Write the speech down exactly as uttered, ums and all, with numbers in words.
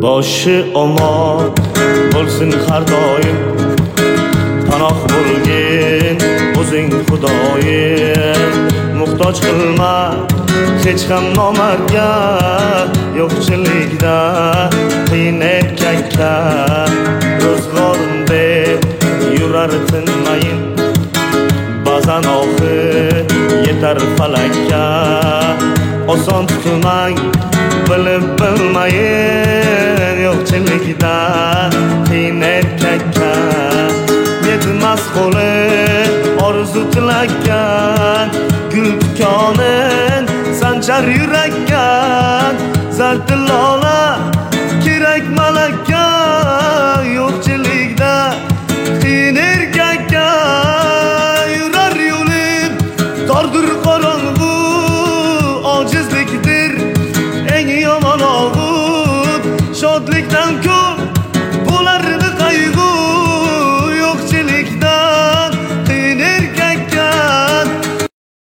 boshi omon bo'lsin har doim, panoh bo'lgin o'zing Xudoyim. Muhtoj qilma hech ham nomardga, yo'qchilikda qiyin erkakka. Ro'zg'orim deb yurar tinmayin, ba'zan oxir yetar falakka. Oson tutmang bilib bilmayin, yo'qchilikda qiyin erkakka. Yetmas qo'li orzu tilakka, gul tikonin sanchar yurakka. Zardi lola kerak malakka, yo'qchilikda qiyin erkakka. Yurar yo'lim tordir qorong'u, ojizlikdir eng yomon og'u. Shodlikdan ko'p